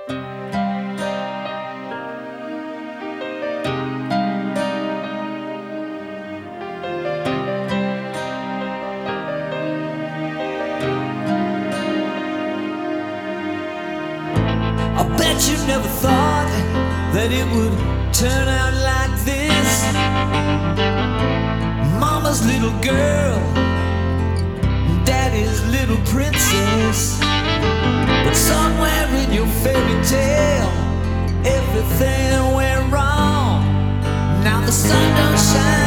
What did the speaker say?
I bet you never thought that it would turn out like this. Mama's little girl, daddy's little princess. But somewhere in your fairy tale, everything went wrong. Now the sun don't shine